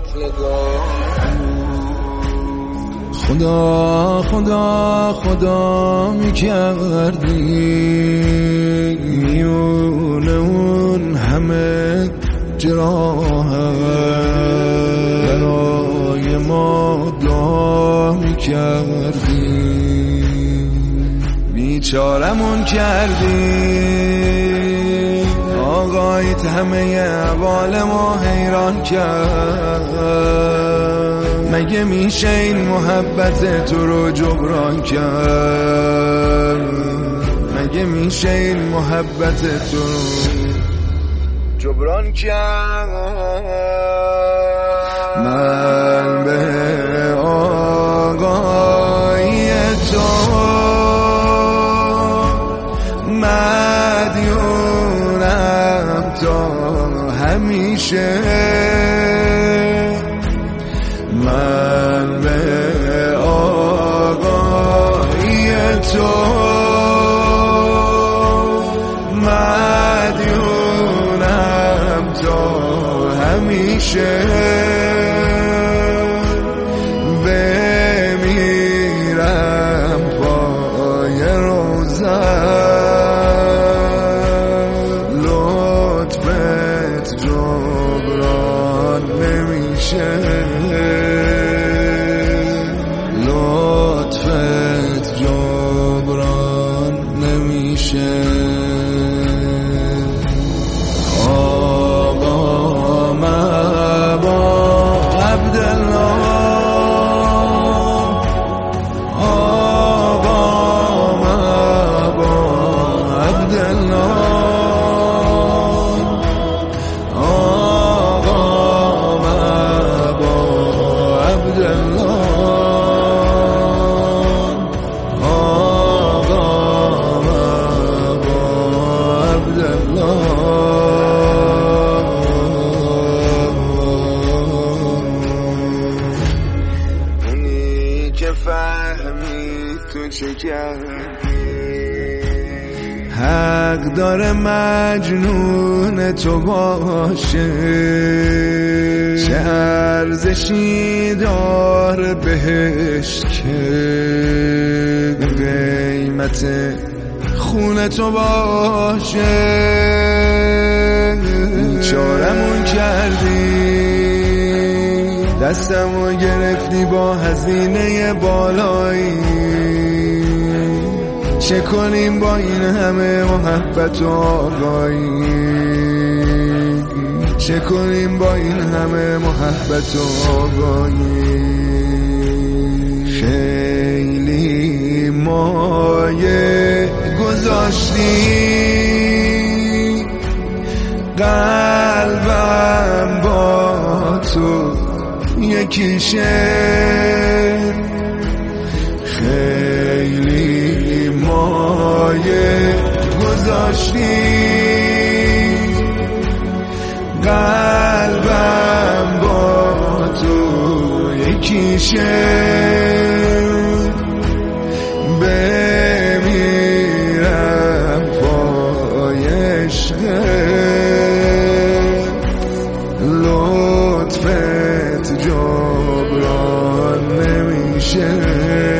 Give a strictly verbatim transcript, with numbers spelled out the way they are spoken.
خدا خدا خدا میکردی میونه اون همه جراحت برای ما دعا میکردی، بیچارمون کردی آقایت همه احوال ما حیران کرد. مگه میشه این محبت تو رو جبران کرد؟ مگه میشه این محبت تو رو جبران کرد؟ من به آقای تو مدیونم تا همیشه. من به آقای تو مدیونم تا همیشه. بمیرم پای روزت لطفت جبران نمیشه. لطفت جبران نمیشه. آقا مبا عبدالله، آقا مبا عبدالله، آقا مبا عبدالله، اونی که فهمی تو چه کردی، حق داره مجنون تو باشه. چه ارزشی داره بهش که قیمت خون تو باشه. بیچارمون کردی، دستمو گرفتی با هزینه بالایی. چه کنیم با این همه محبت و آقایی؟ چه کنیم با این همه محبت و آقایی؟ خیلی مایه گذاشتی قلبم با تو یکیشه. خیلی مایه گذاشتی قلبم با تو یکیشه. بمیرم پای عشقت لطفت جبران نمیشه.